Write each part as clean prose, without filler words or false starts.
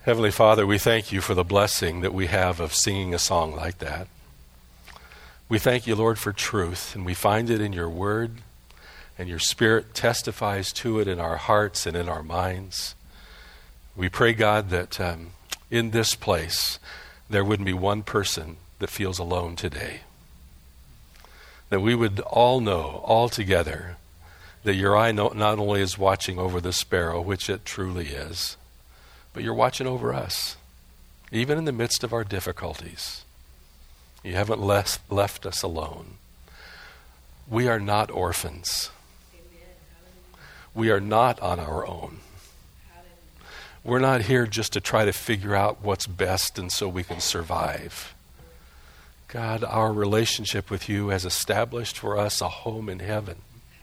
Heavenly Father, we thank you for the blessing that we have of singing a song like that. We thank you, Lord, for truth, and we find it in your word, and your Spirit testifies to it in our hearts and in our minds. We pray, God, that in this place there wouldn't be one person that feels alone today. That we would all know, all together, that your eye not only is watching over the sparrow, which it truly is, but you're watching over us, even in the midst of our difficulties. You haven't left us alone. We are not orphans. We are not on our own. We're not here just to try to figure out what's best and so we can survive. God, our relationship with you has established for us a home in heaven.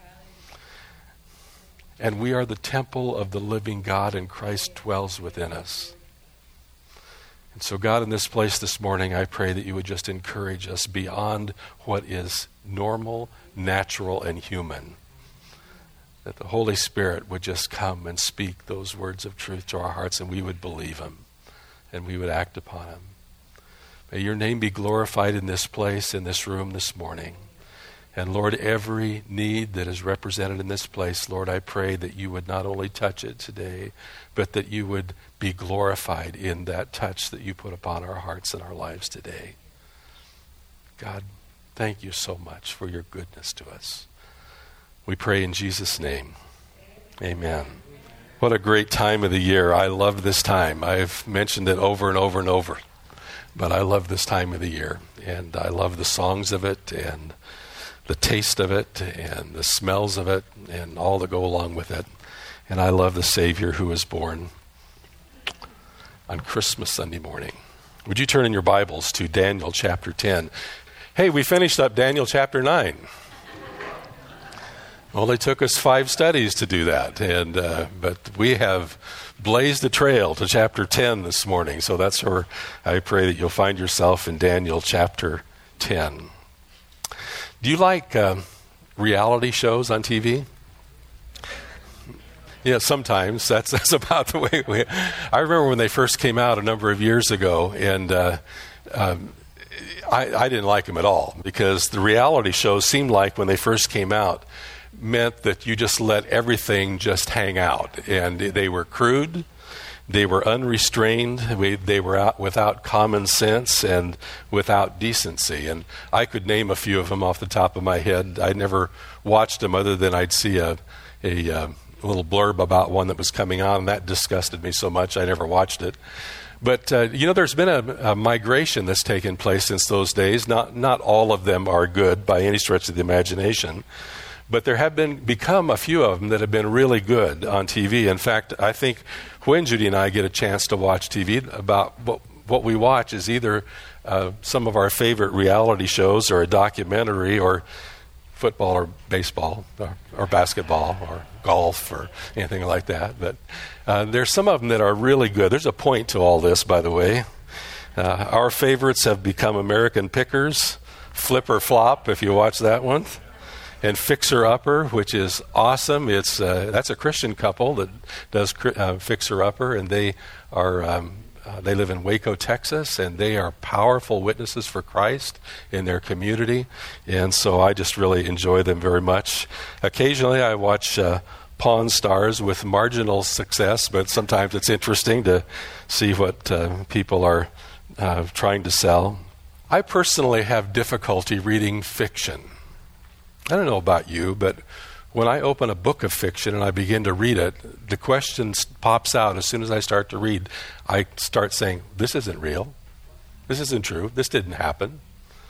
And we are the temple of the living God, and Christ dwells within us. And so, God, in this place this morning, I pray that you would just encourage us beyond what is normal, natural, and human. That the Holy Spirit would just come and speak those words of truth to our hearts, and we would believe them, and we would act upon them. May your name be glorified in this place, in this room this morning. And Lord, every need that is represented in this place, Lord, I pray that you would not only touch it today, but that you would be glorified in that touch that you put upon our hearts and our lives today. God, thank you so much for your goodness to us. We pray in Jesus' name. Amen. What a great time of the year. I love this time. I've mentioned it over and over and over, but I love this time of the year. And I love the songs of it and the taste of it and the smells of it and all that go along with it. And I love the Savior who was born on Christmas Sunday morning. Would you turn in your Bibles to Daniel chapter 10? Hey, we finished up Daniel chapter 9. Only took us 5 studies to do that, and but we have blazed the trail to chapter 10 this morning. So that's where I pray that you'll find yourself in Daniel chapter 10. Do you like reality shows on TV? Yeah, sometimes. That's about the way I remember when they first came out a number of years ago, and I didn't like them at all, because the reality shows seemed like when they first came out meant that you just let everything just hang out. And they were crude. They were unrestrained. They were out without common sense and without decency. And I could name a few of them off the top of my head. I never watched them other than I'd see a little blurb about one that was coming on, and that disgusted me so much I never watched it. But, there's been a migration that's taken place since those days. Not all of them are good by any stretch of the imagination. But there have become a few of them that have been really good on TV. In fact, I think when Judy and I get a chance to watch TV, about what we watch is either some of our favorite reality shows or a documentary or football or baseball or basketball or golf or anything like that. But there's some of them that are really good. There's a point to all this, by the way. Our favorites have become American Pickers, Flip or Flop, if you watch that one, and Fixer Upper, which is awesome. That's a Christian couple that does Fixer Upper, and they live in Waco, Texas, and they are powerful witnesses for Christ in their community, and so I just really enjoy them very much. Occasionally I watch Pawn Stars with marginal success, but sometimes it's interesting to see what people are trying to sell. I personally have difficulty reading fiction. I don't know about you, but when I open a book of fiction and I begin to read it, the question pops out as soon as I start to read. I start saying, this isn't real. This isn't true. This didn't happen.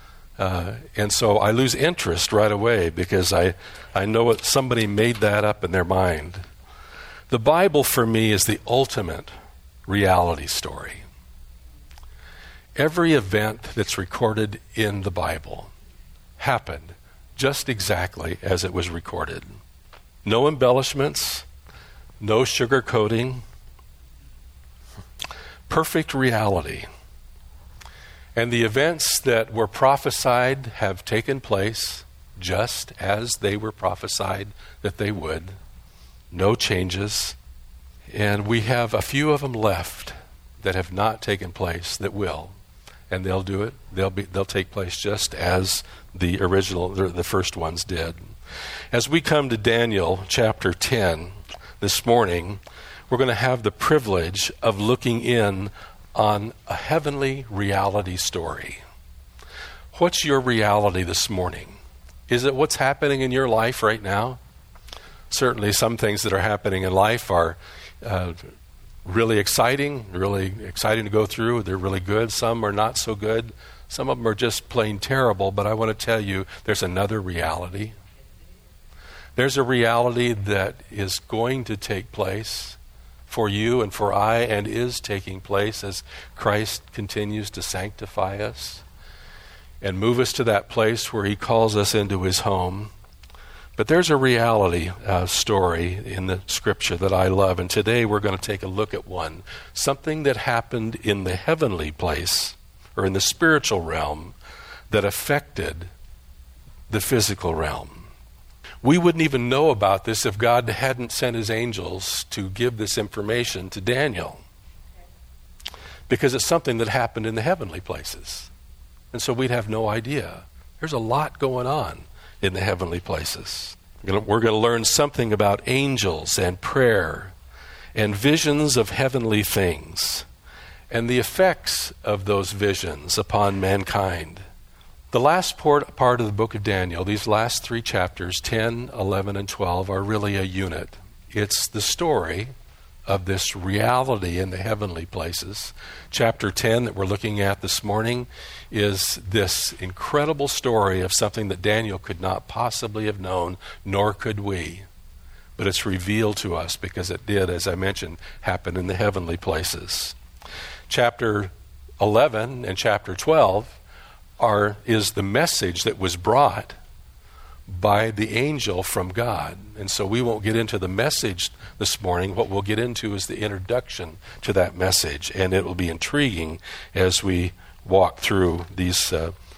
And so I lose interest right away because I know what somebody made that up in their mind. The Bible for me is the ultimate reality story. Every event that's recorded in the Bible happened just exactly as it was recorded. No embellishments, no sugarcoating, perfect reality. And the events that were prophesied have taken place just as they were prophesied that they would. No changes. And we have a few of them left that have not taken place that will. And they'll do it. They'll take place just as the first ones did. As we come to Daniel chapter 10 this morning, we're going to have the privilege of looking in on a heavenly reality story. What's your reality this morning? Is it what's happening in your life right now? Certainly some things that are happening in life are really exciting to go through. They're really good. Some are not so good. Some of them are just plain terrible. But I want to tell you, there's another reality. There's a reality that is going to take place for you and for I, and is taking place as Christ continues to sanctify us and move us to that place where he calls us into his home. But there's a reality story in the scripture that I love, and today we're going to take a look at one. Something that happened in the heavenly place, or in the spiritual realm, that affected the physical realm. We wouldn't even know about this if God hadn't sent his angels to give this information to Daniel, because it's something that happened in the heavenly places. And so we'd have no idea. There's a lot going on in the heavenly places. We're going to learn something about angels and prayer and visions of heavenly things and the effects of those visions upon mankind. The last part of the book of Daniel, these last 3 chapters, 10, 11, and 12, are really a unit. It's the story of this reality in the heavenly places. Chapter 10 that we're looking at this morning is this incredible story of something that Daniel could not possibly have known, nor could we. But it's revealed to us because it did, as I mentioned, happen in the heavenly places. Chapter 11 and chapter 12 is the message that was brought by the angel from God. And so we won't get into the message this morning. What we'll get into is the introduction to that message, and it will be intriguing as we walk through these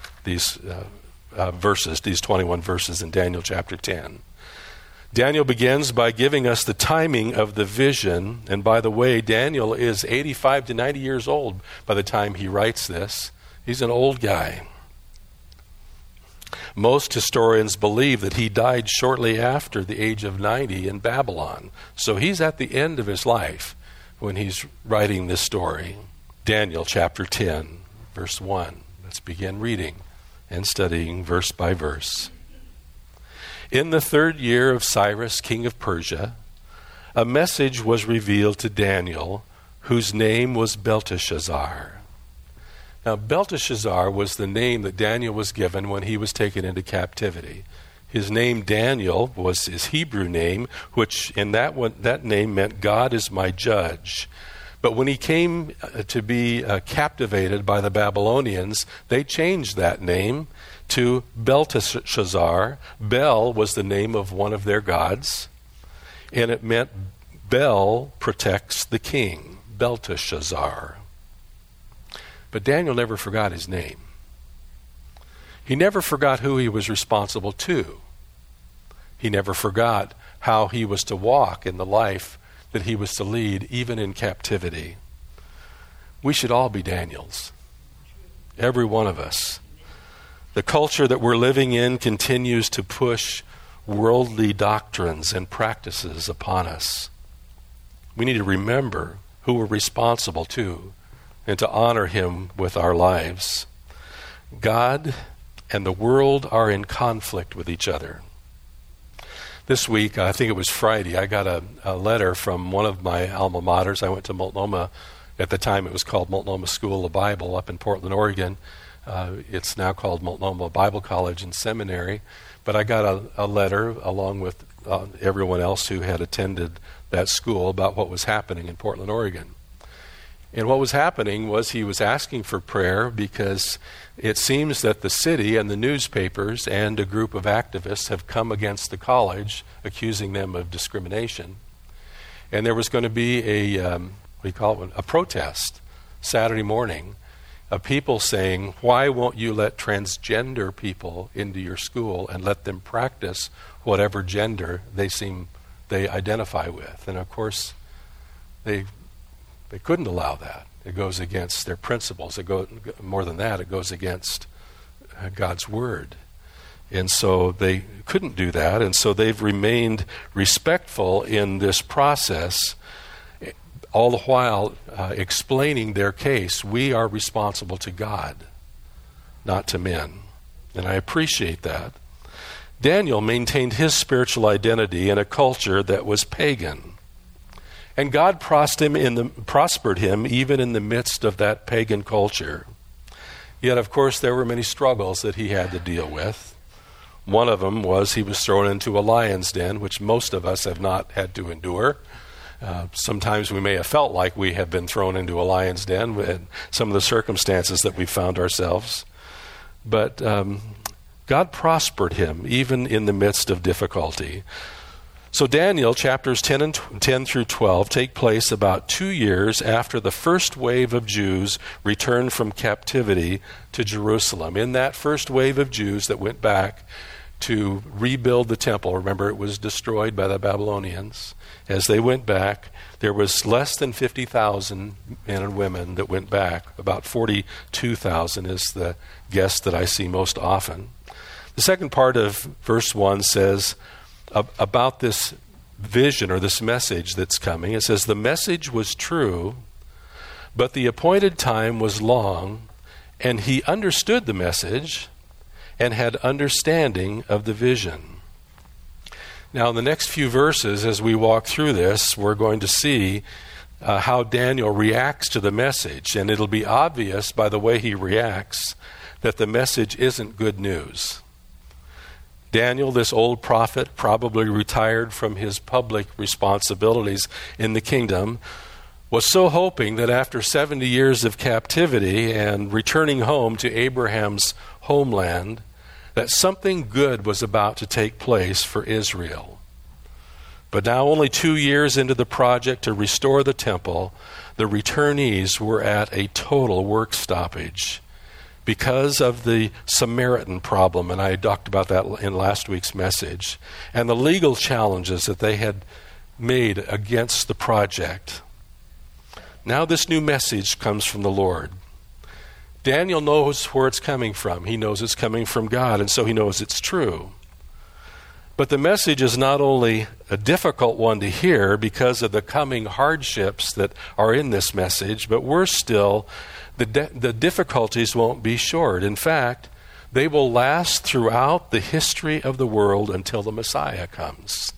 verses, these 21 verses in Daniel chapter 10. Daniel begins by giving us the timing of the vision, and by the way, Daniel is 85 to 90 years old by the time he writes this. He's an old guy. Most historians believe that he died shortly after the age of 90 in Babylon. So he's at the end of his life when he's writing this story. Daniel chapter 10, verse 1. Let's begin reading and studying verse by verse. In the 3rd year of Cyrus, king of Persia, a message was revealed to Daniel, whose name was Belteshazzar. Now, Belteshazzar was the name that Daniel was given when he was taken into captivity. His name, Daniel, was his Hebrew name, which in that name meant God is my judge. But when he came to be captivated by the Babylonians, they changed that name to Belteshazzar. Bel was the name of one of their gods, and it meant Bel protects the king, Belteshazzar. But Daniel never forgot his name. He never forgot who he was responsible to. He never forgot how he was to walk in the life that he was to lead, even in captivity. We should all be Daniels. Every one of us. The culture that we're living in continues to push worldly doctrines and practices upon us. We need to remember who we're responsible to and to honor him with our lives. God and the world are in conflict with each other. This week, I think it was Friday, I got a letter from one of my alma maters. I went to Multnomah. At the time, it was called Multnomah School of Bible up in Portland, Oregon. It's now called Multnomah Bible College and Seminary. But I got a letter along with everyone else who had attended that school about what was happening in Portland, Oregon. And what was happening was he was asking for prayer because it seems that the city and the newspapers and a group of activists have come against the college, accusing them of discrimination. And there was going to be a protest Saturday morning of people saying, why won't you let transgender people into your school and let them practice whatever gender they identify with? And of course, they couldn't allow that. It goes against their principles. More than that, it goes against God's word. And so they couldn't do that, and so they've remained respectful in this process, all the while explaining their case. We are responsible to God, not to men. And I appreciate that. Daniel maintained his spiritual identity in a culture that was pagan. And God prospered him even in the midst of that pagan culture. Yet, of course, there were many struggles that he had to deal with. One of them was he was thrown into a lion's den, which most of us have not had to endure. Sometimes we may have felt like we have been thrown into a lion's den with some of the circumstances that we found ourselves. But God prospered him even in the midst of difficulty. So Daniel, chapters 10 through 12, take place about 2 years after the first wave of Jews returned from captivity to Jerusalem. In that first wave of Jews that went back to rebuild the temple, remember it was destroyed by the Babylonians. As they went back, there was less than 50,000 men and women that went back. About 42,000 is the guess that I see most often. The second part of verse 1 says about this vision or this message that's coming. It says, the message was true, but the appointed time was long, and he understood the message and had understanding of the vision. Now, in the next few verses, as we walk through this, we're going to see how Daniel reacts to the message, and it'll be obvious by the way he reacts that the message isn't good news. Daniel, this old prophet, probably retired from his public responsibilities in the kingdom, was so hoping that after 70 years of captivity and returning home to Abraham's homeland, that something good was about to take place for Israel. But now, only 2 years into the project to restore the temple, the returnees were at a total work stoppage because of the Samaritan problem, and I talked about that in last week's message, and the legal challenges that they had made against the project. Now this new message comes from the Lord. Daniel knows where it's coming from. He knows it's coming from God, and so he knows it's true. But the message is not only a difficult one to hear because of the coming hardships that are in this message, but worse still, the difficulties won't be short. In fact, they will last throughout the history of the world until the Messiah comes.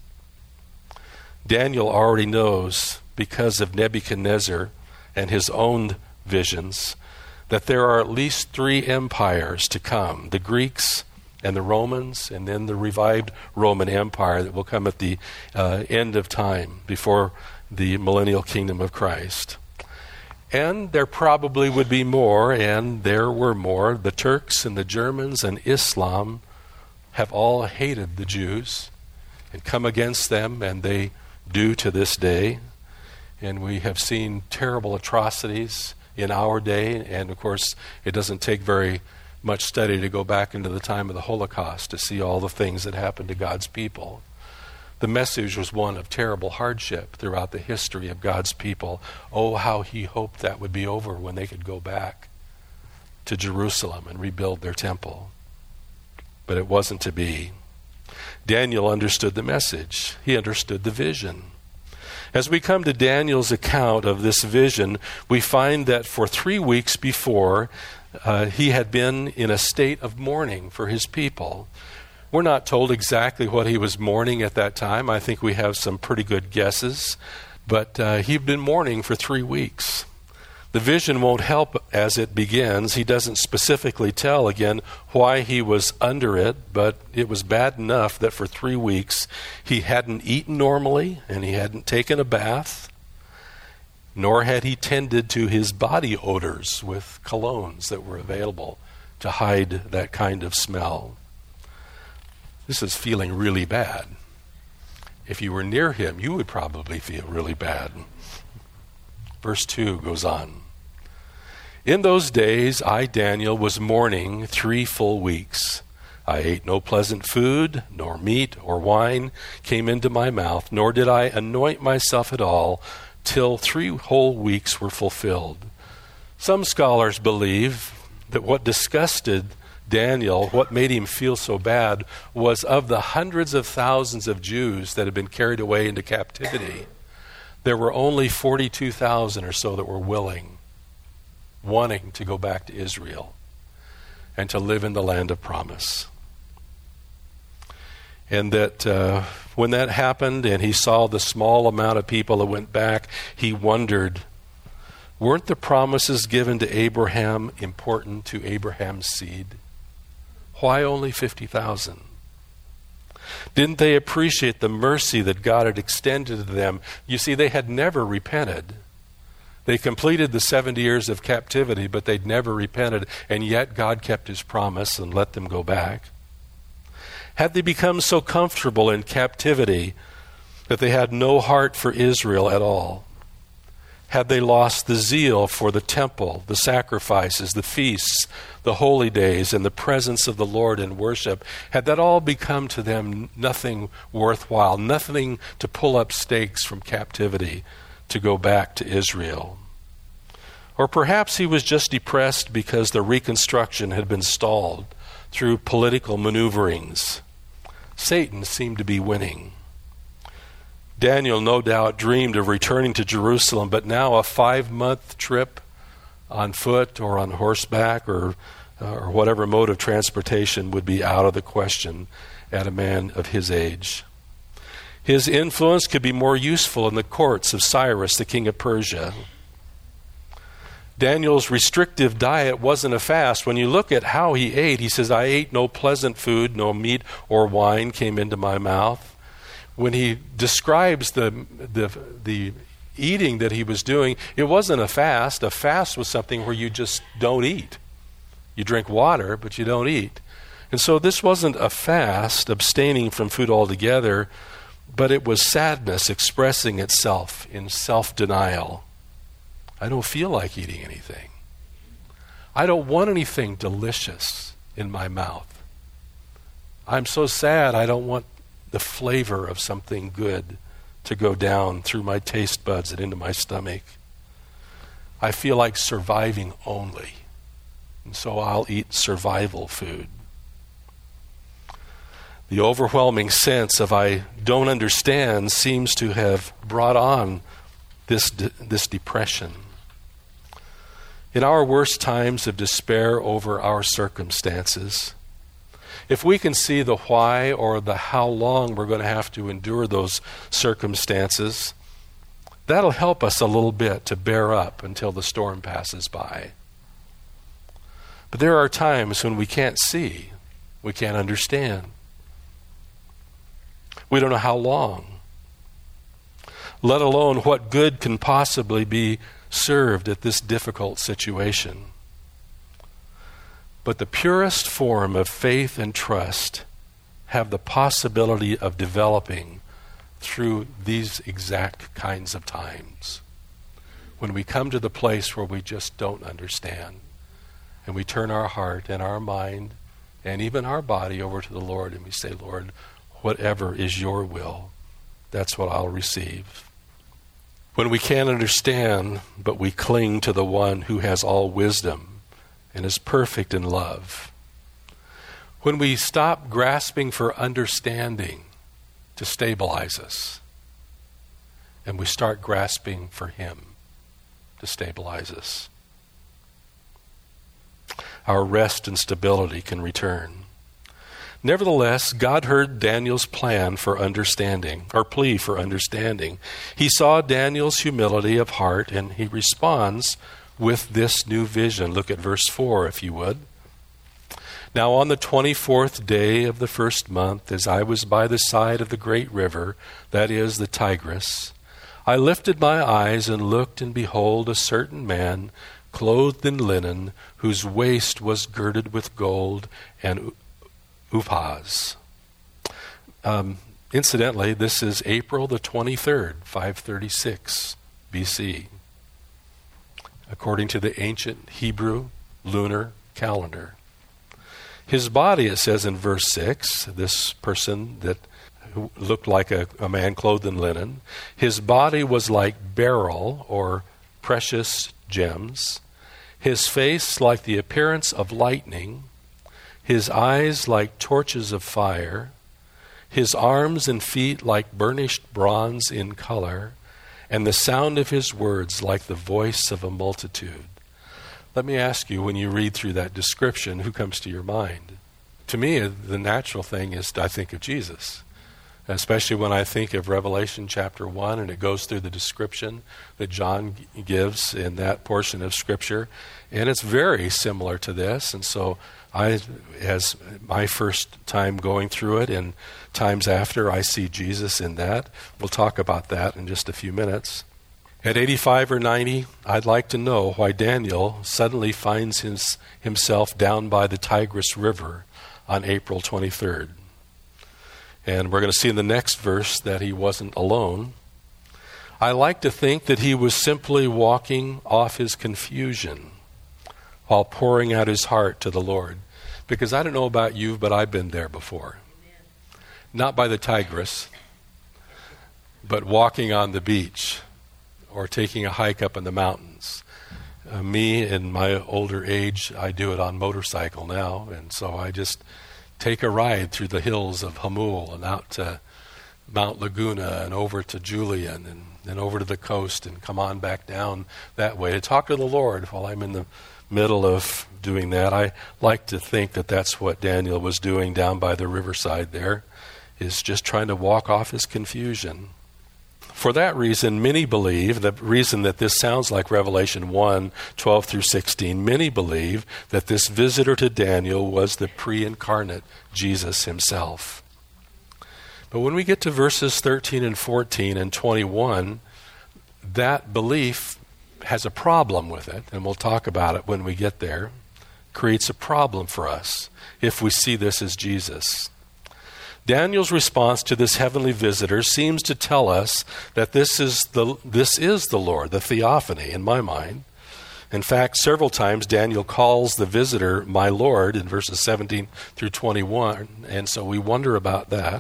Daniel already knows, because of Nebuchadnezzar and his own visions, that there are at least 3 empires to come, the Greeks and the Romans, and then the revived Roman Empire that will come at the end of time before the millennial kingdom of Christ. And there probably would be more, and there were more. The Turks and the Germans and Islam have all hated the Jews and come against them, and they do to this day. And we have seen terrible atrocities in our day, and of course it doesn't take very much study to go back into the time of the Holocaust to see all the things that happened to God's people. The message was one of terrible hardship throughout the history of God's people. Oh, how he hoped that would be over when they could go back to Jerusalem and rebuild their temple. But it wasn't to be. Daniel understood the message. He understood the vision. As we come to Daniel's account of this vision, we find that for 3 weeks before, he had been in a state of mourning for his people. We're not told exactly what he was mourning at that time. I think we have some pretty good guesses. But he'd been mourning for 3 weeks. The vision won't help as it begins. He doesn't specifically tell, again, why he was under it, but it was bad enough that for 3 weeks he hadn't eaten normally and he hadn't taken a bath, nor had he tended to his body odors with colognes that were available to hide that kind of smell. This is feeling really bad. If you were near him, you would probably feel really bad. Verse 2 goes on. In those days, I, Daniel, was mourning 3 full weeks. I ate no pleasant food, nor meat or wine came into my mouth, nor did I anoint myself at all, till 3 whole weeks were fulfilled. Some scholars believe that what disgusted Daniel, what made him feel so bad, was of the hundreds of thousands of Jews that had been carried away into captivity, there were only 42,000 or so that were wanting to go back to Israel and to live in the land of promise. And that when that happened and he saw the small amount of people that went back, he wondered, weren't the promises given to Abraham important to Abraham's seed? Why only 50,000? Didn't they appreciate the mercy that God had extended to them? You see, they had never repented. They completed the 70 years of captivity, but they'd never repented, and yet God kept his promise and let them go back. Had they become so comfortable in captivity that they had no heart for Israel at all? Had they lost the zeal for the temple, the sacrifices, the feasts, the holy days, and the presence of the Lord in worship? Had that all become to them nothing worthwhile, nothing to pull up stakes from captivity to go back to Israel? Or perhaps he was just depressed because the reconstruction had been stalled through political maneuverings. Satan seemed to be winning. Daniel no doubt dreamed of returning to Jerusalem, but now a 5-month trip on foot or on horseback or whatever mode of transportation would be out of the question at a man of his age. His influence could be more useful in the courts of Cyrus, the king of Persia. Daniel's restrictive diet wasn't a fast. When you look at how he ate, he says, I ate no pleasant food, no meat or wine came into my mouth. When he describes the eating that he was doing, it wasn't a fast. A fast was something where you just don't eat. You drink water, but you don't eat. And so this wasn't a fast, abstaining from food altogether, but it was sadness expressing itself in self-denial. I don't feel like eating anything. I don't want anything delicious in my mouth. I'm so sad, I don't want the flavor of something good to go down through my taste buds and into my stomach. I feel like surviving only, and so I'll eat survival food. The overwhelming sense of I don't understand seems to have brought on this depression. In our worst times of despair over our circumstances, if we can see the why or the how long we're going to have to endure those circumstances, that'll help us a little bit to bear up until the storm passes by. But there are times when we can't see, we can't understand. We don't know how long, let alone what good can possibly be served at this difficult situation. But the purest form of faith and trust have the possibility of developing through these exact kinds of times. When we come to the place where we just don't understand, and we turn our heart and our mind and even our body over to the Lord, and we say, Lord, whatever is your will, that's what I'll receive. When we can't understand, but we cling to the one who has all wisdom and is perfect in love. When we stop grasping for understanding to stabilize us, and we start grasping for him to stabilize us, our rest and stability can return. Nevertheless, God heard Daniel's plan for understanding, or plea for understanding. He saw Daniel's humility of heart, and he responds with this new vision. Look at verse 4, if you would. Now on the 24th day of the first month, as I was by the side of the great river, that is the Tigris, I lifted my eyes and looked, and behold, a certain man, clothed in linen, whose waist was girded with gold and Uphaz. Incidentally, this is April the 23rd, 536 BC, according to the ancient Hebrew lunar calendar. His body, it says in verse 6, this person that looked like a man clothed in linen, his body was like beryl or precious gems. his face like the appearance of lightning, his eyes like torches of fire, his arms and feet like burnished bronze in color, and the sound of his words like the voice of a multitude. Let me ask you, when you read through that description, who comes to your mind? To me, the natural thing is I think of Jesus, especially when I think of Revelation chapter 1 and it goes through the description that John gives in that portion of Scripture. And it's very similar to this. And so as my first time going through it and times after, I see Jesus in that. We'll talk about that in just a few minutes. At 85 or 90, I'd like to know why Daniel suddenly finds himself down by the Tigris River on April 23rd. And we're going to see in the next verse that he wasn't alone. I like to think that he was simply walking off his confusion while pouring out his heart to the Lord. Because I don't know about you, but I've been there before. Not by the Tigris, but walking on the beach or taking a hike up in the mountains. Me, in my older age, I do it on motorcycle now, and so I just take a ride through the hills of Hamul and out to Mount Laguna and over to Julian and then over to the coast and come on back down that way to talk to the Lord while I'm in the middle of doing that. I like to think that that's what Daniel was doing down by the riverside there, is just trying to walk off his confusion. For that reason, many believe, the reason that this sounds like Revelation 1, 12 through 16, many believe that this visitor to Daniel was the pre-incarnate Jesus himself. But when we get to verses 13 and 14 and 21, that belief has a problem with it, and we'll talk about it when we get there. Creates a problem for us if we see this as Jesus. Daniel's response to this heavenly visitor seems to tell us that this is the Lord, the theophany, in my mind. In fact, several times Daniel calls the visitor my Lord in verses 17 through 21, and so we wonder about that.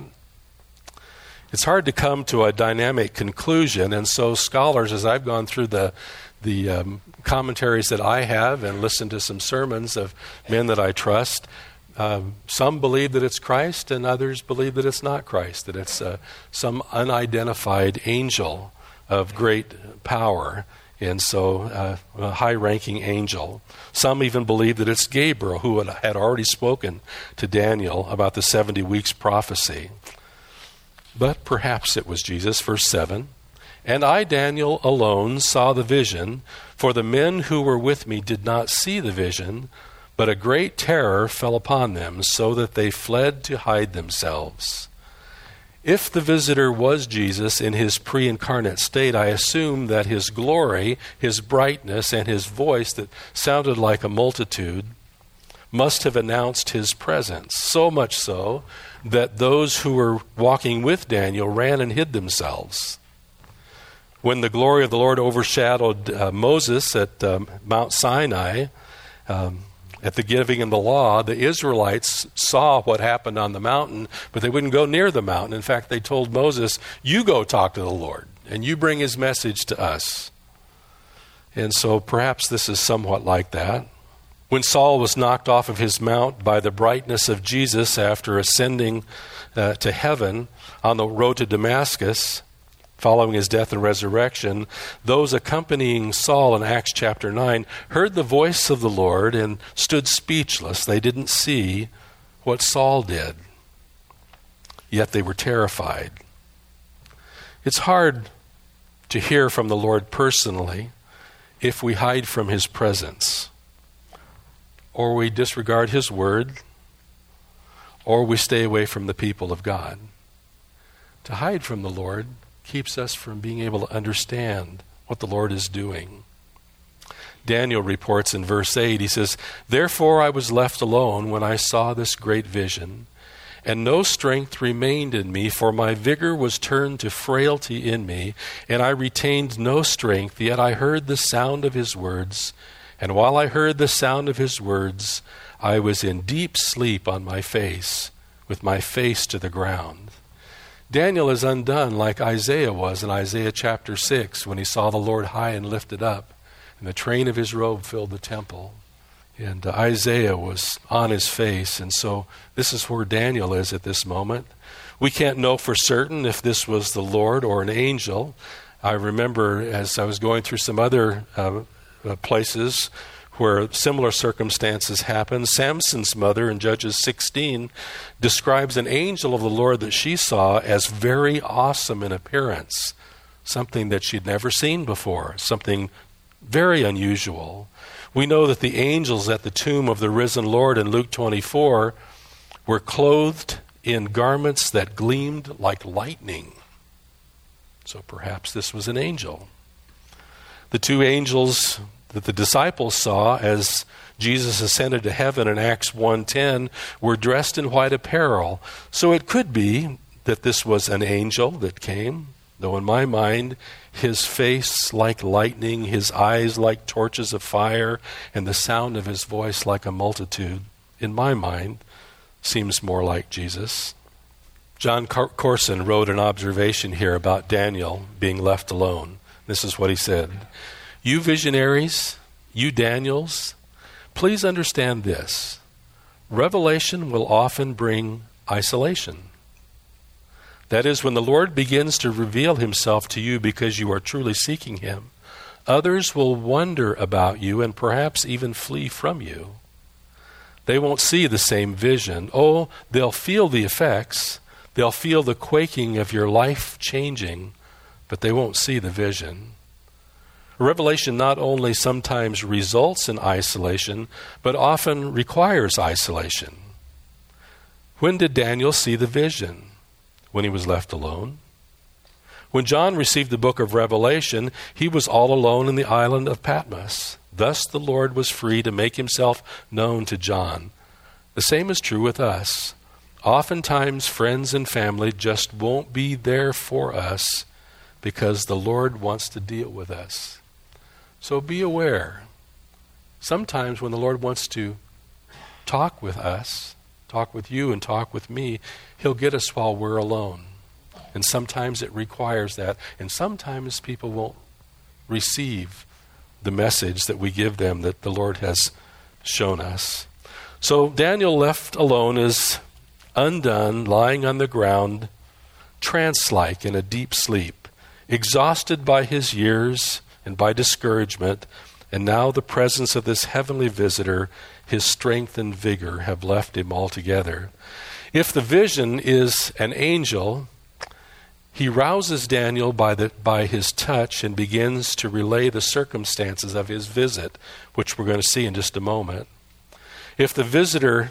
It's hard to come to a dynamic conclusion, and so scholars, as I've gone through the commentaries that I have and listened to some sermons of men that I trust, some believe that it's Christ and others believe that it's not Christ, that it's some unidentified angel of great power, and so a high-ranking angel. Some even believe that it's Gabriel who had already spoken to Daniel about the 70 weeks prophecy. But perhaps it was Jesus. Verse 7, and I, Daniel, alone saw the vision, for the men who were with me did not see the vision, but a great terror fell upon them, so that they fled to hide themselves. If the visitor was Jesus in his pre-incarnate state, I assume that his glory, his brightness, and his voice that sounded like a multitude must have announced his presence, so much so that those who were walking with Daniel ran and hid themselves. When the glory of the Lord overshadowed Moses at Mount Sinai, at the giving of the law, the Israelites saw what happened on the mountain, but they wouldn't go near the mountain. In fact, they told Moses, you go talk to the Lord, and you bring his message to us. And so perhaps this is somewhat like that. When Saul was knocked off of his mount by the brightness of Jesus after ascending to heaven on the road to Damascus, following his death and resurrection, those accompanying Saul in Acts chapter 9 heard the voice of the Lord and stood speechless. They didn't see what Saul did, yet they were terrified. It's hard to hear from the Lord personally if we hide from his presence, or we disregard his word, or we stay away from the people of God. To hide from the Lord keeps us from being able to understand what the Lord is doing. Daniel reports in verse 8, he says, therefore I was left alone when I saw this great vision, and no strength remained in me, for my vigor was turned to frailty in me, and I retained no strength, yet I heard the sound of his words, and while I heard the sound of his words, I was in deep sleep on my face, with my face to the ground. Daniel is undone like Isaiah was in Isaiah chapter 6 when he saw the Lord high and lifted up. and the train of his robe filled the temple. And Isaiah was on his face, and so this is where Daniel is at this moment. We can't know for certain if this was the Lord or an angel. I remember as I was going through some other places where similar circumstances happened, Samson's mother in Judges 16 describes an angel of the Lord that she saw as very awesome in appearance, something that she'd never seen before, something very unusual. We know that the angels at the tomb of the risen Lord in Luke 24 were clothed in garments that gleamed like lightning. So perhaps this was an angel. The two angels that the disciples saw as Jesus ascended to heaven in Acts 1:10 were dressed in white apparel. So it could be that this was an angel that came, though in my mind, his face like lightning, his eyes like torches of fire, and the sound of his voice like a multitude, in my mind, seems more like Jesus. John Corson wrote an observation here about Daniel being left alone. This is what he said. You visionaries, you Daniels, please understand this. Revelation will often bring isolation. That is, when the Lord begins to reveal himself to you because you are truly seeking him, others will wonder about you and perhaps even flee from you. They won't see the same vision. Oh, they'll feel the effects. They'll feel the quaking of your life changing, but they won't see the vision. Revelation not only sometimes results in isolation, but often requires isolation. When did Daniel see the vision? When he was left alone. When John received the book of Revelation, he was all alone in the island of Patmos. Thus the Lord was free to make himself known to John. The same is true with us. Oftentimes, friends and family just won't be there for us because the Lord wants to deal with us. So be aware. Sometimes when the Lord wants to talk with us, talk with you and talk with me, he'll get us while we're alone. And sometimes it requires that. And sometimes people won't receive the message that we give them that the Lord has shown us. So Daniel left alone is undone, lying on the ground, trance-like in a deep sleep, exhausted by his years and by discouragement, and now the presence of this heavenly visitor, his strength and vigor have left him altogether. If the vision is an angel, he rouses Daniel by his touch and begins to relay the circumstances of his visit, which we're going to see in just a moment. If the visitor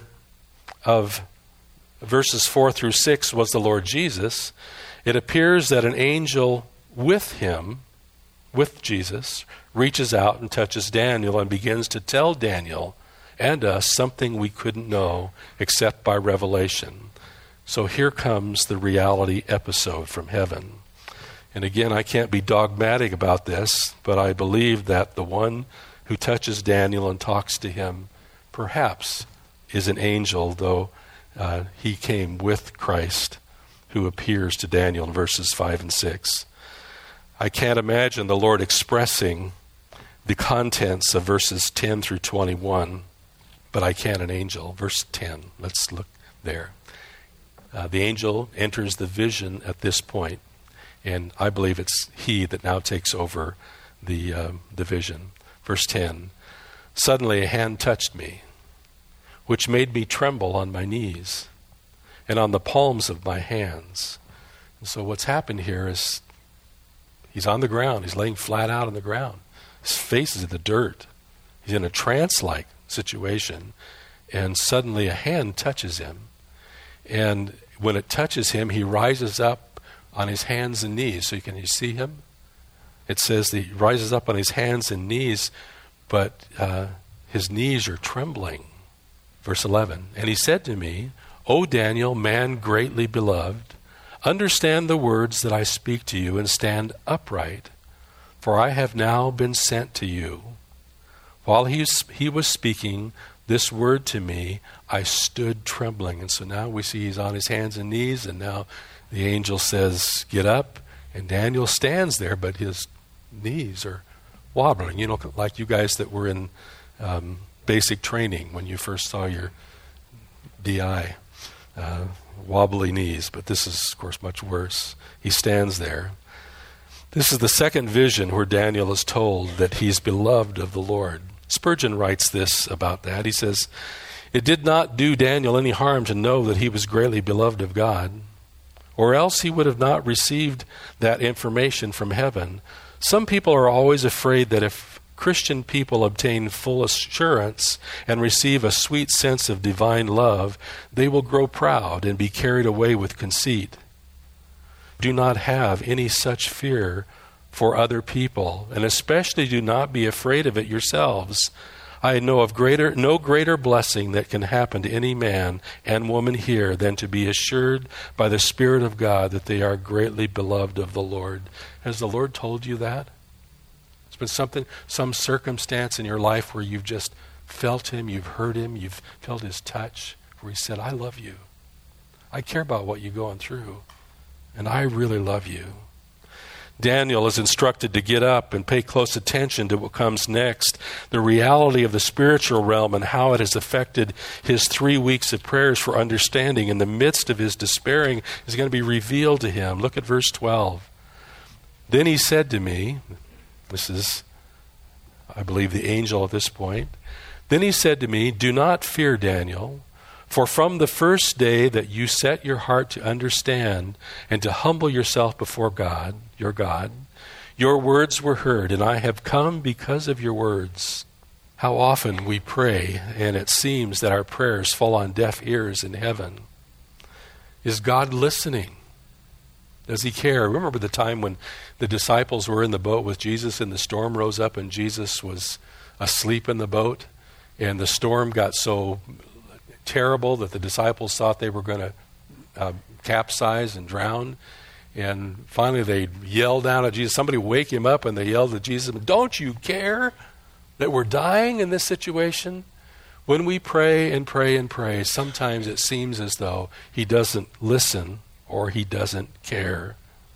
of verses 4 through 6 was the Lord Jesus, it appears that an angel with him, with Jesus, reaches out and touches Daniel and begins to tell Daniel and us something we couldn't know except by revelation. So here comes the reality episode from heaven. And again, I can't be dogmatic about this, but I believe that the one who touches Daniel and talks to him perhaps is an angel, though he came with Christ, who appears to Daniel in verses 5 and 6. I can't imagine the Lord expressing the contents of verses 10 through 21, but I can an angel. Verse 10, let's look there. The angel enters the vision at this point, and I believe it's he that now takes over the vision. Verse 10, suddenly a hand touched me, which made me tremble on my knees and on the palms of my hands. And so what's happened here is he's on the ground. He's laying flat out on the ground. His face is in the dirt. He's in a trance-like situation, and suddenly a hand touches him. And when it touches him, he rises up on his hands and knees. So can you see him? It says that he rises up on his hands and knees, but his knees are trembling. Verse 11, and he said to me, O Daniel, man greatly beloved, understand the words that I speak to you and stand upright, for I have now been sent to you. While he was speaking this word to me, I stood trembling. And so now we see he's on his hands and knees, and now the angel says, get up, and Daniel stands there, but his knees are wobbling, like you guys that were in basic training when you first saw your DI, wobbly knees, but this is, of course, much worse. He stands there. This is the second vision where Daniel is told that he's beloved of the Lord. Spurgeon writes this about that. He says, "It did not do Daniel any harm to know that he was greatly beloved of God, or else he would have not received that information from heaven. Some people are always afraid that if Christian people obtain full assurance and receive a sweet sense of divine love, they will grow proud and be carried away with conceit. Do not have any such fear for other people, and especially do not be afraid of it yourselves. I know of no greater blessing that can happen to any man and woman here than to be assured by the Spirit of God that they are greatly beloved of the Lord." Has the Lord told you that? It's been some circumstance in your life where you've just felt Him, you've heard Him, you've felt His touch, where He said, "I love you. I care about what you're going through, and I really love you." Daniel is instructed to get up and pay close attention to what comes next. The reality of the spiritual realm and how it has affected his 3 weeks of prayers for understanding in the midst of his despairing is going to be revealed to him. Look at verse 12. "Then he said to me," this is, I believe, the angel at this point, "Then he said to me, 'Do not fear, Daniel, for from the first day that you set your heart to understand and to humble yourself before God, your words were heard, and I have come because of your words.'" How often we pray, and it seems that our prayers fall on deaf ears in heaven. Is God listening? Does He care? Remember the time when the disciples were in the boat with Jesus and the storm rose up and Jesus was asleep in the boat, and the storm got so terrible that the disciples thought they were going to capsize and drown. And finally they yelled down at Jesus. Somebody wake him up, and they yelled at Jesus, "Don't you care that we're dying in this situation?" When we pray and pray and pray, sometimes it seems as though He doesn't listen or He doesn't care.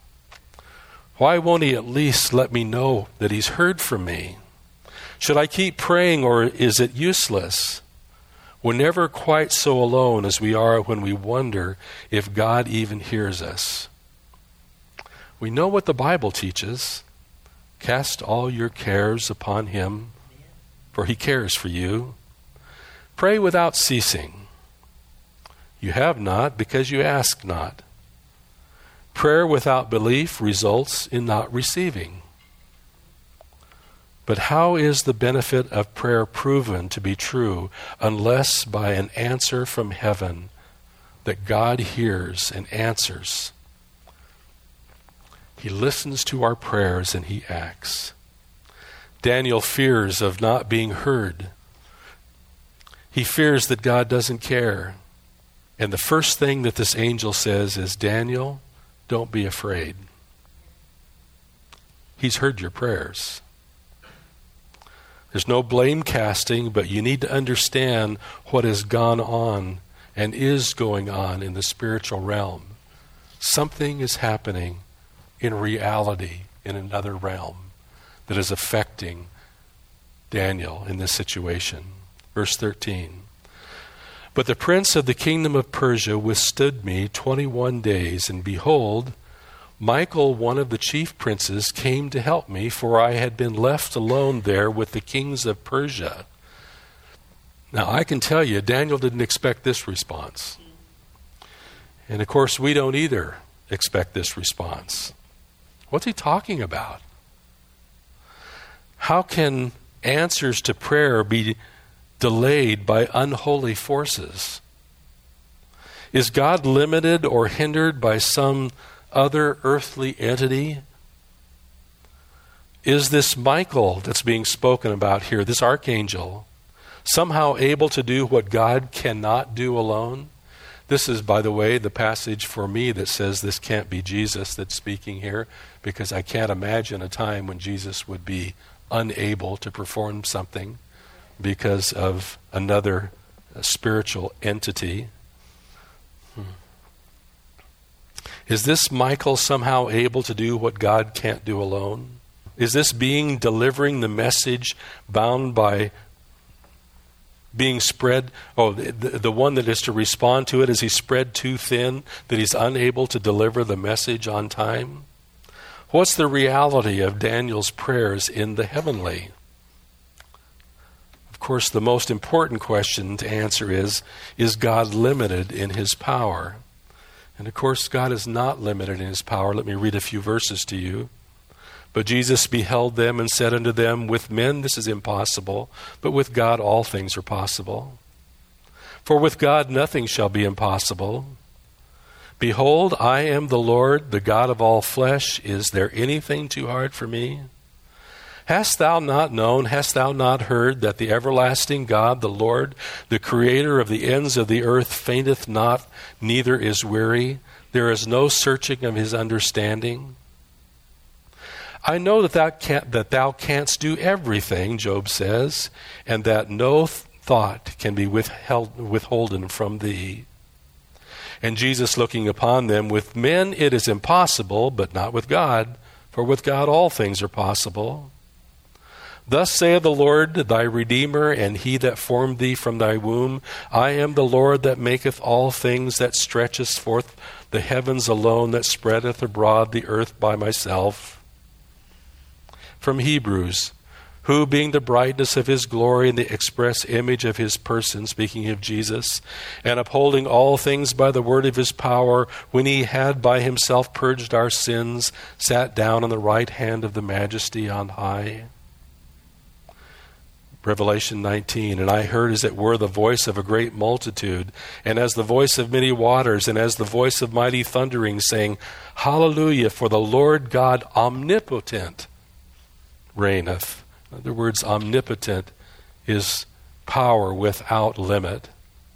Why won't He at least let me know that He's heard from me? Should I keep praying, or is it useless? We're never quite so alone as we are when we wonder if God even hears us. We know what the Bible teaches. Cast all your cares upon Him, for He cares for you. Pray without ceasing. You have not because you ask not. Prayer without belief results in not receiving. But how is the benefit of prayer proven to be true unless by an answer from heaven that God hears and answers? He listens to our prayers and He acts. Daniel fears of not being heard. He fears that God doesn't care. And the first thing that this angel says is, "Daniel, don't be afraid. He's heard your prayers." There's no blame casting, but you need to understand what has gone on and is going on in the spiritual realm. Something is happening in reality in another realm that is affecting Daniel in this situation. Verse 13. "But the prince of the kingdom of Persia withstood me 21 days, and behold, Michael, one of the chief princes, came to help me, for I had been left alone there with the kings of Persia." Now, I can tell you, Daniel didn't expect this response. And of course, we don't either expect this response. What's he talking about? How can answers to prayer be delayed by unholy forces? Is God limited or hindered by some other earthly entity? Is this Michael that's being spoken about here, this archangel, somehow able to do what God cannot do alone? This is, by the way, the passage for me that says this can't be Jesus that's speaking here, because I can't imagine a time when Jesus would be unable to perform something because of another spiritual entity. Is this Michael somehow able to do what God can't do alone? Is this being delivering the message bound by being spread? Oh, the one that is to respond to it, is he spread too thin that he's unable to deliver the message on time? What's the reality of Daniel's prayers in the heavenly? Of course, the most important question to answer is God limited in his power? And of course, God is not limited in his power. Let me read a few verses to you. But Jesus beheld them and said unto them, with men this is impossible, but with God all things are possible. For with God nothing shall be impossible. Behold, I am the Lord, the God of all flesh. Is there anything too hard for me? Hast thou not known, hast thou not heard, that the everlasting God, the Lord, the creator of the ends of the earth, fainteth not, neither is weary? There is no searching of his understanding. I know that thou canst do everything, Job says, and that no thought can be withholden from thee. And Jesus, looking upon them, with men it is impossible, but not with God, for with God all things are possible. Thus saith the Lord, thy Redeemer, and he that formed thee from thy womb, I am the Lord that maketh all things, that stretcheth forth the heavens alone, that spreadeth abroad the earth by myself. From Hebrews, who being the brightness of his glory and the express image of his person, speaking of Jesus, and upholding all things by the word of his power, when he had by himself purged our sins, sat down on the right hand of the majesty on high. Revelation 19, and I heard as it were the voice of a great multitude, and as the voice of many waters, and as the voice of mighty thundering, saying, Hallelujah, for the Lord God omnipotent reigneth. In other words, omnipotent is power without limit.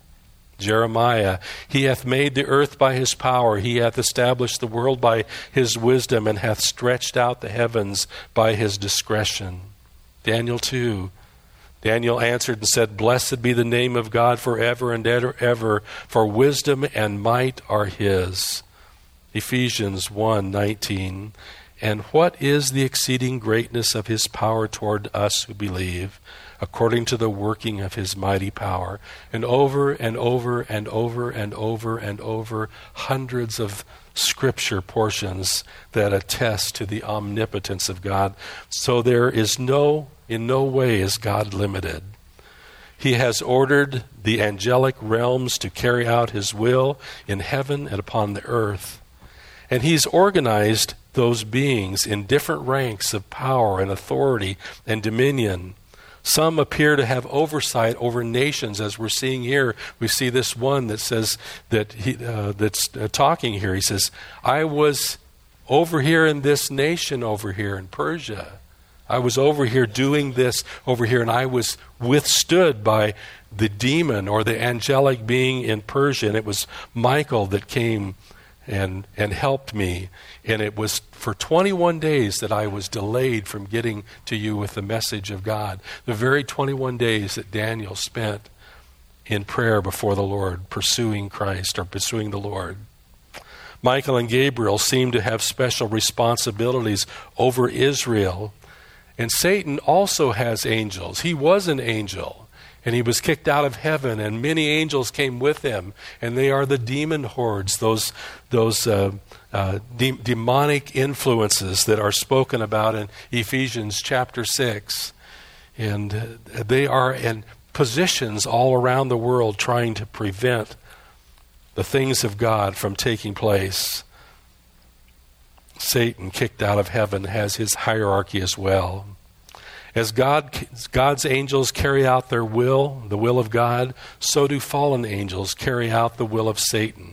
Jeremiah, he hath made the earth by his power, he hath established the world by his wisdom, and hath stretched out the heavens by his discretion. Daniel 2, Daniel answered and said, Blessed be the name of God forever and ever, for wisdom and might are his. Ephesians 1:19. And what is the exceeding greatness of his power toward us who believe, according to the working of his mighty power? And over and over and over and over and over, hundreds of scripture portions that attest to the omnipotence of God. So there is in no way is God limited. He has ordered the angelic realms to carry out his will in heaven and upon the earth. And he's organized those beings in different ranks of power and authority and dominion. Some appear to have oversight over nations, as we're seeing here. We see this one that says that that's talking here. He says, I was over here in this nation over here in Persia. I was over here doing this over here, and I was withstood by the demon or the angelic being in Persia, and it was Michael that came and helped me. And it was for 21 days that I was delayed from getting to you with the message of God. The very 21 days that Daniel spent in prayer before the Lord, pursuing Christ or pursuing the Lord. Michael and Gabriel seem to have special responsibilities over Israel. And Satan also has angels. He was an angel. And he was kicked out of heaven, and many angels came with him, and they are the demon hordes, those demonic influences that are spoken about in Ephesians chapter 6. And they are in positions all around the world trying to prevent the things of God from taking place. Satan, kicked out of heaven, has his hierarchy as well. As God's angels carry out their will, the will of God, so do fallen angels carry out the will of Satan.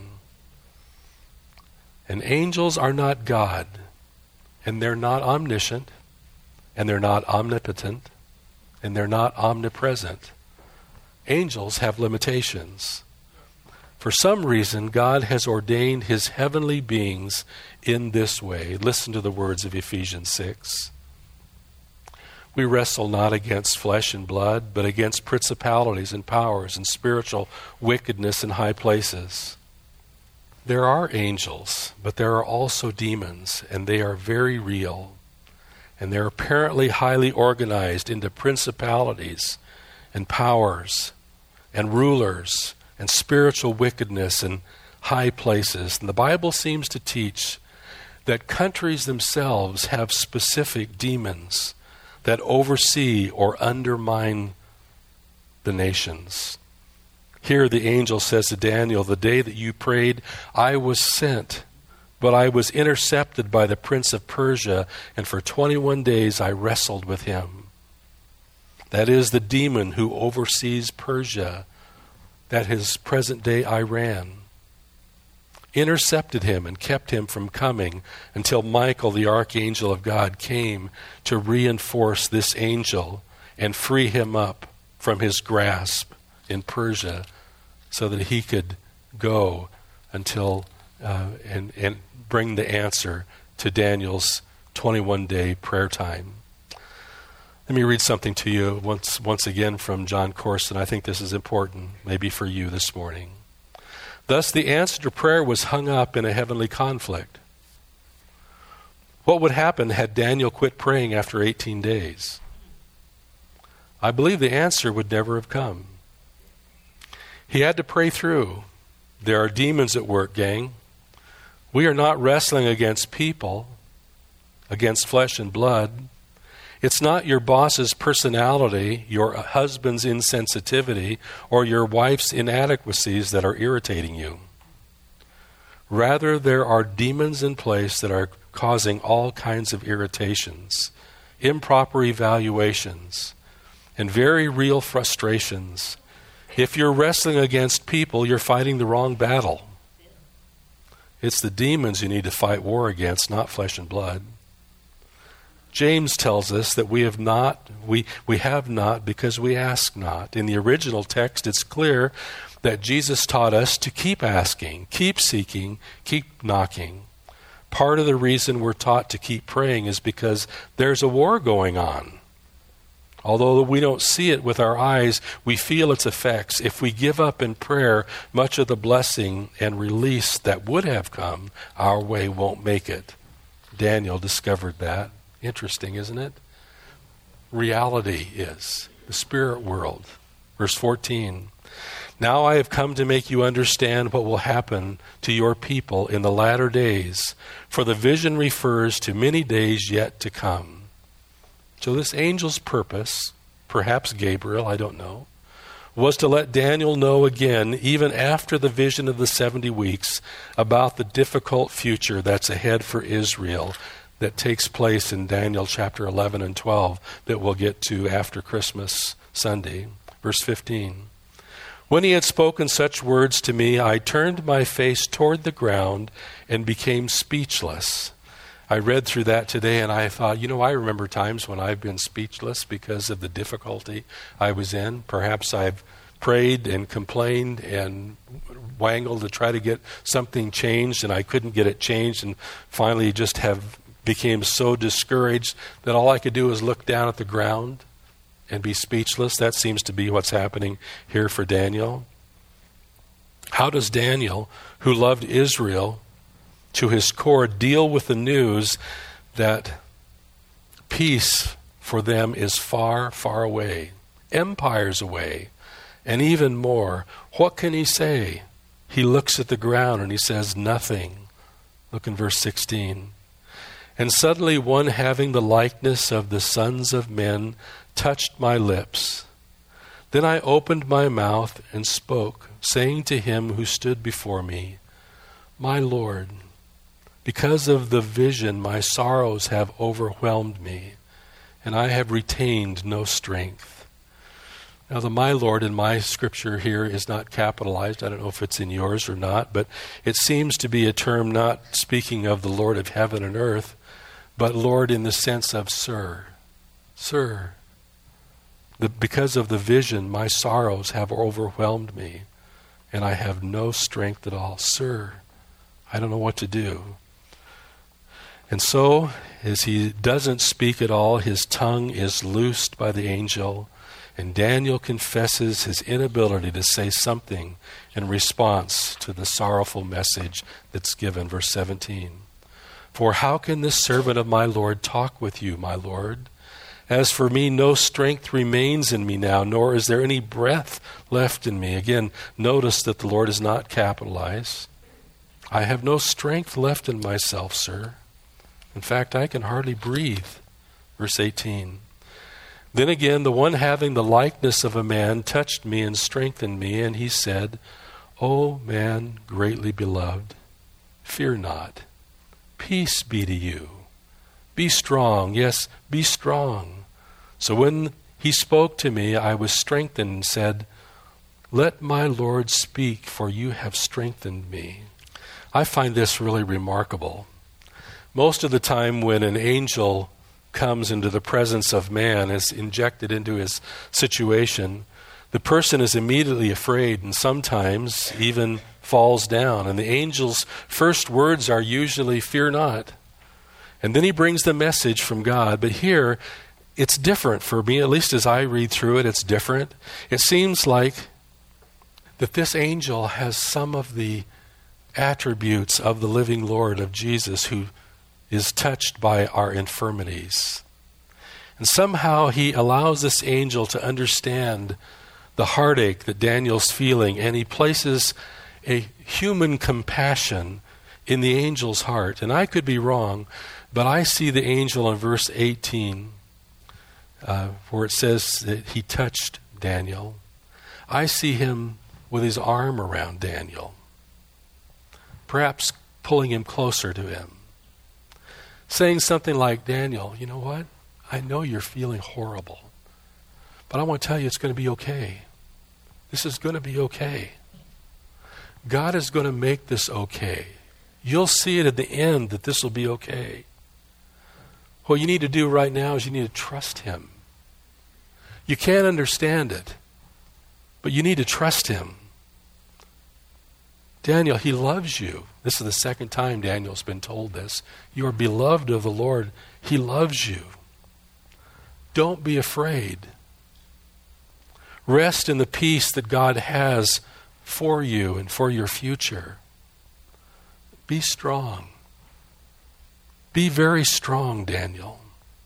And angels are not God, and they're not omniscient, and they're not omnipotent, and they're not omnipresent. Angels have limitations. For some reason, God has ordained his heavenly beings in this way. Listen to the words of Ephesians 6. We wrestle not against flesh and blood, but against principalities and powers and spiritual wickedness in high places. There are angels, but there are also demons, and they are very real. And they're apparently highly organized into principalities and powers and rulers and spiritual wickedness and high places. And the Bible seems to teach that countries themselves have specific demons that oversee or undermine the nations. Here the angel says to Daniel, the day that you prayed, I was sent, but I was intercepted by the prince of Persia, and for 21 days I wrestled with him. That is the demon who oversees Persia, that is present-day Iran. Intercepted him and kept him from coming until Michael, the archangel of God, came to reinforce this angel and free him up from his grasp in Persia so that he could go until and bring the answer to Daniel's 21-day prayer time. Let me read something to you once again from John Corson. I think this is important, maybe for you this morning. Thus, the answer to prayer was hung up in a heavenly conflict. What would happen had Daniel quit praying after 18 days? I believe the answer would never have come. He had to pray through. There are demons at work, gang. We are not wrestling against people, against flesh and blood. It's not your boss's personality, your husband's insensitivity, or your wife's inadequacies that are irritating you. Rather, there are demons in place that are causing all kinds of irritations, improper evaluations, and very real frustrations. If you're wrestling against people, you're fighting the wrong battle. It's the demons you need to fight war against, not flesh and blood. James tells us that we have not because we ask not. In the original text, it's clear that Jesus taught us to keep asking, keep seeking, keep knocking. Part of the reason we're taught to keep praying is because there's a war going on. Although we don't see it with our eyes, we feel its effects. If we give up in prayer, much of the blessing and release that would have come our way won't make it. Daniel discovered that. Interesting, isn't it? Reality is the spirit world. Verse 14. Now I have come to make you understand what will happen to your people in the latter days, for the vision refers to many days yet to come. So this angel's purpose, perhaps Gabriel, I don't know, was to let Daniel know again, even after the vision of the 70 weeks, about the difficult future that's ahead for Israel that takes place in Daniel chapter 11 and 12 that we'll get to after Christmas Sunday. Verse 15. When he had spoken such words to me, I turned my face toward the ground and became speechless. I read through that today and I thought, I remember times when I've been speechless because of the difficulty I was in. Perhaps I've prayed and complained and wangled to try to get something changed and I couldn't get it changed, and finally just became so discouraged that all I could do was look down at the ground and be speechless. That seems to be what's happening here for Daniel. How does Daniel, who loved Israel to his core, deal with the news that peace for them is far, far away, empires away, and even more? What can he say? He looks at the ground and he says nothing. Look in verse 16. And suddenly one having the likeness of the sons of men touched my lips. Then I opened my mouth and spoke, saying to him who stood before me, My Lord, because of the vision my sorrows have overwhelmed me, and I have retained no strength. Now the my Lord in my scripture here is not capitalized. I don't know if it's in yours or not, but it seems to be a term not speaking of the Lord of heaven and earth, but Lord in the sense of Sir. Sir, because of the vision, my sorrows have overwhelmed me, and I have no strength at all. Sir, I don't know what to do. And so, as he doesn't speak at all, his tongue is loosed by the angel, and Daniel confesses his inability to say something in response to the sorrowful message that's given. Verse 17. For how can this servant of my Lord talk with you, my Lord? As for me, no strength remains in me now, nor is there any breath left in me. Again, notice that the Lord is not capitalized. I have no strength left in myself, sir. In fact, I can hardly breathe. Verse 18. Then again, the one having the likeness of a man touched me and strengthened me, and he said, O man greatly beloved, fear not. Peace be to you. Be strong. Yes, be strong. So when he spoke to me, I was strengthened and said, Let my Lord speak, for you have strengthened me. I find this really remarkable. Most of the time when an angel comes into the presence of man, is injected into his situation, the person is immediately afraid and sometimes even falls down. And the angel's first words are usually, fear not. And then he brings the message from God. But here, it's different for me, at least as I read through it, it's different. It seems like that this angel has some of the attributes of the living Lord, of Jesus, who is touched by our infirmities. And somehow he allows this angel to understand the heartache that Daniel's feeling, and he places a human compassion in the angel's heart. And I could be wrong, but I see the angel in verse 18, where it says that he touched Daniel. I see him with his arm around Daniel, perhaps pulling him closer to him, saying something like, Daniel, you know what? I know you're feeling horrible, but I want to tell you it's going to be okay. This is going to be okay. God is going to make this okay. You'll see it at the end that this will be okay. What you need to do right now is you need to trust him. You can't understand it, but you need to trust him. Daniel, he loves you. This is the second time Daniel's been told this. You are beloved of the Lord. He loves you. Don't be afraid. Rest in the peace that God has for you and for your future. Be strong. Be very strong, Daniel.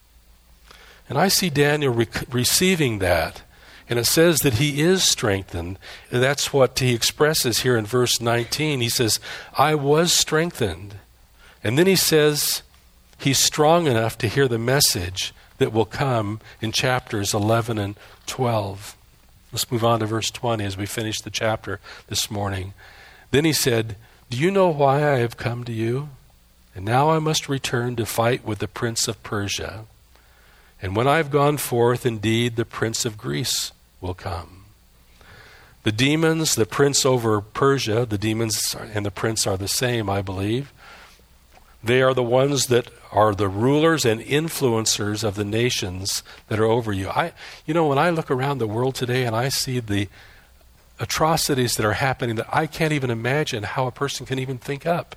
And I see Daniel receiving that. And it says that he is strengthened. And that's what he expresses here in verse 19. He says, I was strengthened. And then he says he's strong enough to hear the message that will come in chapters 11 and 12. Let's move on to verse 20 as we finish the chapter this morning. Then he said, do you know why I have come to you? And now I must return to fight with the prince of Persia. And when I have gone forth, indeed, the prince of Greece will come. The demons, the prince over Persia, the demons and the prince are the same, I believe. They are the ones that are the rulers and influencers of the nations that are over you. When I look around the world today and I see the atrocities that are happening that I can't even imagine how a person can even think up.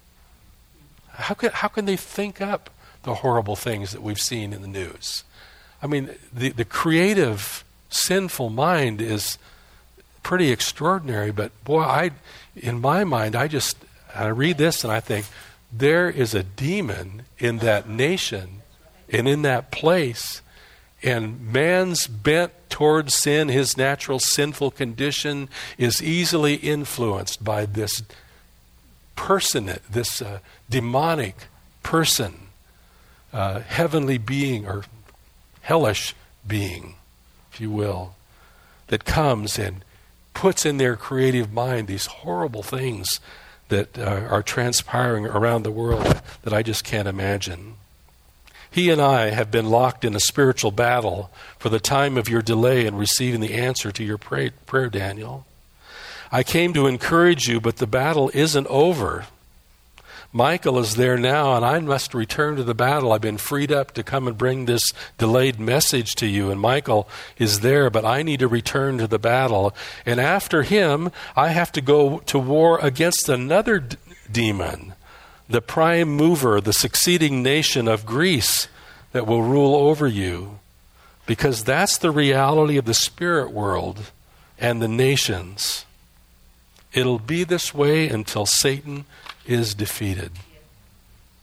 How can they think up the horrible things that we've seen in the news? I mean, the creative, sinful mind is pretty extraordinary, but boy, in my mind, I read this and I think, there is a demon in that nation and in that place, and man's bent towards sin, his natural sinful condition, is easily influenced by this person, this demonic person, heavenly being or hellish being, if you will, that comes and puts in their creative mind these horrible things that are transpiring around the world that I just can't imagine. He and I have been locked in a spiritual battle for the time of your delay in receiving the answer to your prayer, Daniel. I came to encourage you, but the battle isn't over. Michael is there now, and I must return to the battle. I've been freed up to come and bring this delayed message to you, and Michael is there, but I need to return to the battle. And after him, I have to go to war against another demon, the prime mover, the succeeding nation of Greece that will rule over you, because that's the reality of the spirit world and the nations. It'll be this way until Satan is defeated.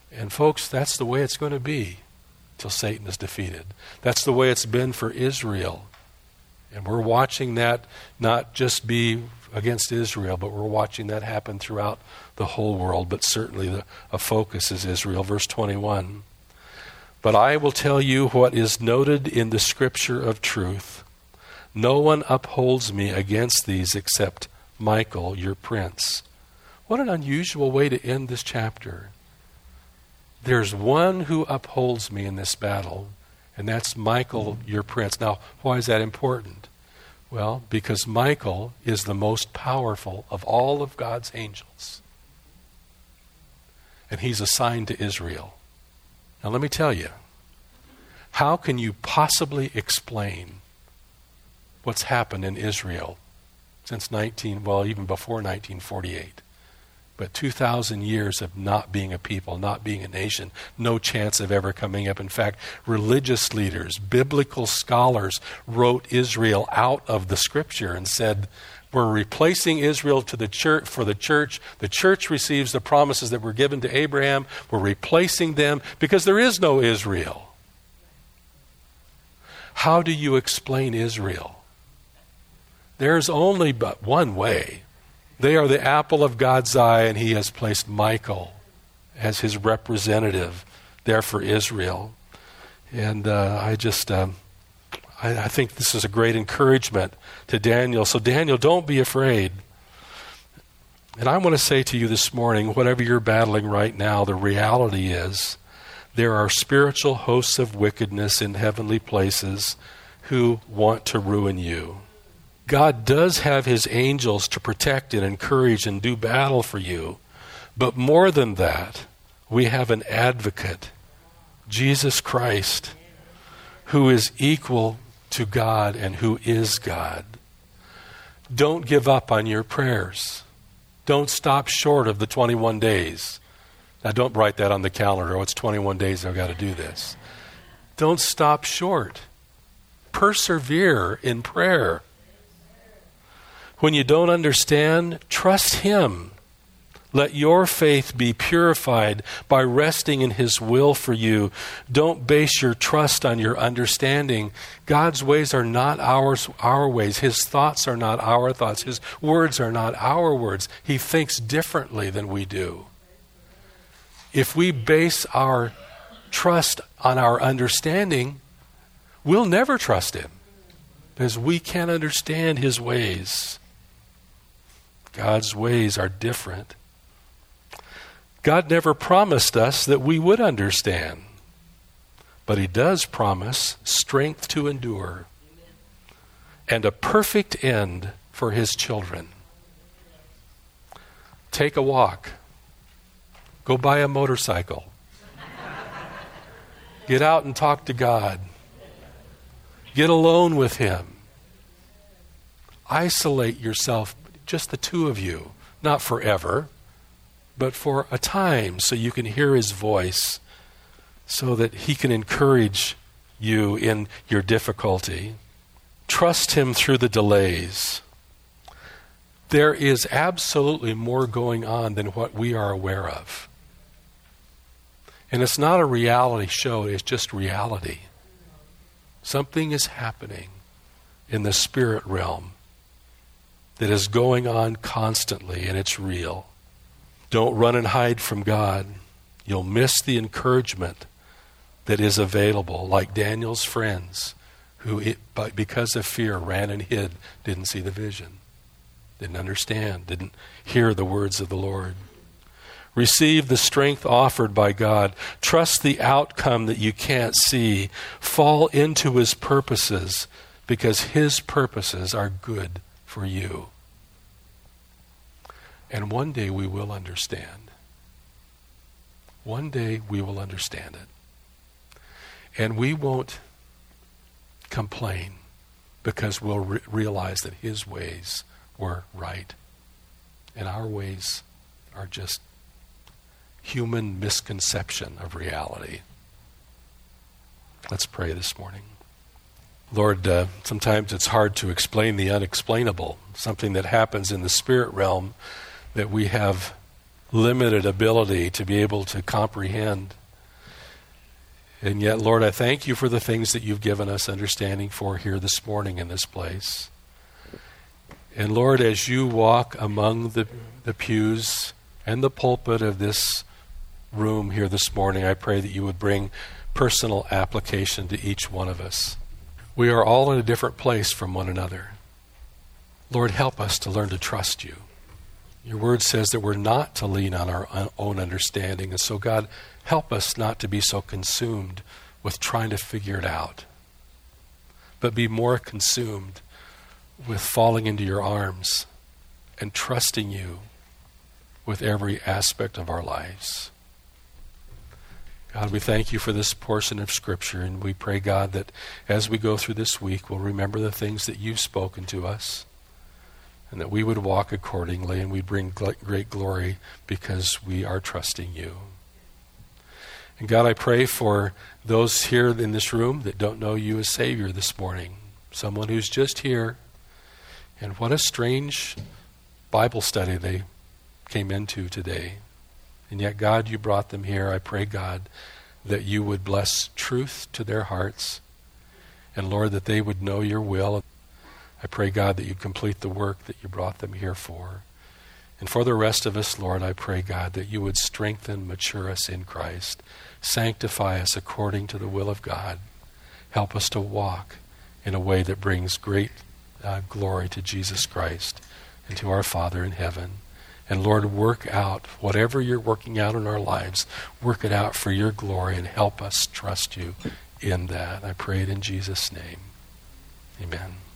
And folks, that's the way it's going to be till Satan is defeated. That's the way it's been for Israel. And we're watching that not just be against Israel, but we're watching that happen throughout the whole world. But certainly a focus is Israel. Verse 21. But I will tell you what is noted in the scripture of truth. No one upholds me against these except Michael, your prince. What an unusual way to end this chapter. There's one who upholds me in this battle, and that's Michael, your prince. Now, why is that important? Well, because Michael is the most powerful of all of God's angels. And he's assigned to Israel. Now, let me tell you, how can you possibly explain what's happened in Israel since even before 1948? But 2,000 years of not being a people, not being a nation, no chance of ever coming up. In fact, religious leaders, biblical scholars wrote Israel out of the scripture and said, we're replacing Israel to the church for the church. The church receives the promises that were given to Abraham. We're replacing them because there is no Israel. How do you explain Israel? There's only but one way. They are the apple of God's eye, and he has placed Michael as his representative there for Israel. And I think this is a great encouragement to Daniel. So Daniel, don't be afraid. And I want to say to you this morning, whatever you're battling right now, the reality is there are spiritual hosts of wickedness in heavenly places who want to ruin you. God does have his angels to protect and encourage and do battle for you. But more than that, we have an advocate, Jesus Christ, who is equal to God and who is God. Don't give up on your prayers. Don't stop short of the 21 days. Now, don't write that on the calendar. Oh, it's 21 days, I've got to do this. Don't stop short. Persevere in prayer. When you don't understand, trust him. Let your faith be purified by resting in his will for you. Don't base your trust on your understanding. God's ways are not our ways. His thoughts are not our thoughts. His words are not our words. He thinks differently than we do. If we base our trust on our understanding, we'll never trust him because we can't understand his ways. God's ways are different. God never promised us that we would understand, but he does promise strength to endure and a perfect end for his children. Take a walk. Go buy a motorcycle. Get out and talk to God. Get alone with him. Isolate yourself, just the two of you, not forever, but for a time so you can hear his voice, so that he can encourage you in your difficulty. Trust him through the delays. There is absolutely more going on than what we are aware of. And it's not a reality show, it's just reality. Something is happening in the spirit realm that is going on constantly, and it's real. Don't run and hide from God. You'll miss the encouragement that is available, like Daniel's friends, who, because of fear, ran and hid, didn't see the vision, didn't understand, didn't hear the words of the Lord. Receive the strength offered by God. Trust the outcome that you can't see. Fall into his purposes, because his purposes are good for you. And one day we will understand. One day we will understand it. And we won't complain, because we'll realize that his ways were right. And our ways are just human misconception of reality. Let's pray this morning. Lord, sometimes it's hard to explain the unexplainable, something that happens in the spirit realm that we have limited ability to be able to comprehend. And yet, Lord, I thank you for the things that you've given us understanding for here this morning in this place. And Lord, as you walk among the pews and the pulpit of this room here this morning, I pray that you would bring personal application to each one of us. We are all in a different place from one another. Lord, help us to learn to trust you. Your word says that we're not to lean on our own understanding. And so, God, help us not to be so consumed with trying to figure it out, but be more consumed with falling into your arms and trusting you with every aspect of our lives. God, we thank you for this portion of Scripture, and we pray, God, that as we go through this week, we'll remember the things that you've spoken to us, and that we would walk accordingly, and we bring great glory because we are trusting you. And God, I pray for those here in this room that don't know you as Savior this morning, someone who's just here, and what a strange Bible study they came into today. And yet, God, you brought them here. I pray, God, that you would bless truth to their hearts, and Lord, that they would know your will. I pray, God, that you complete the work that you brought them here for. And for the rest of us, Lord, I pray, God, that you would strengthen, mature us in Christ. Sanctify us according to the will of God. Help us to walk in a way that brings great glory to Jesus Christ and to our Father in heaven. And Lord, work out whatever you're working out in our lives. Work it out for your glory and help us trust you in that. I pray it in Jesus' name. Amen.